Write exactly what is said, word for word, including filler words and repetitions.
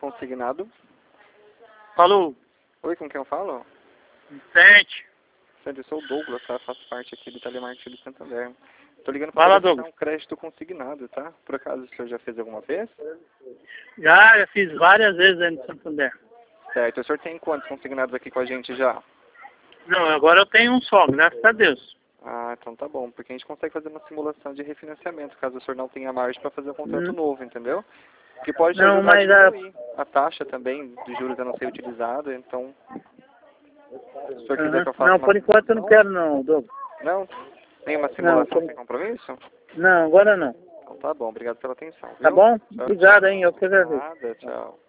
consignado. Falou. Oi, com quem eu falo? Vicente. Vicente, eu sou o Douglas, tá? Faço parte aqui do telemarketing de Santander. Tô ligando Fala, para Douglas. um crédito consignado, tá? Por acaso o senhor já fez alguma vez? Já, já fiz várias vezes aí no Santander. Certo. O senhor tem quantos consignados aqui com a gente já? Não, agora eu tenho um só, graças a Deus. Ah, então tá bom. Porque a gente consegue fazer uma simulação de refinanciamento, caso o senhor não tenha margem para fazer um contrato Hum. novo, entendeu? Que pode te Não, ajudar a mas a... diminuir a taxa também de juros a não ser utilizada, então... Se o senhor quiser Uhum. que eu faça Não, uma por enquanto eu não simulação... quero não, Douglas. Não? Nenhuma Não, simulação por... sem compromisso? não, agora não. Então tá bom. Obrigado pela atenção, Tá viu? bom? Tchau, Obrigado, tchau. hein? Eu que agradeço. Nada, tchau.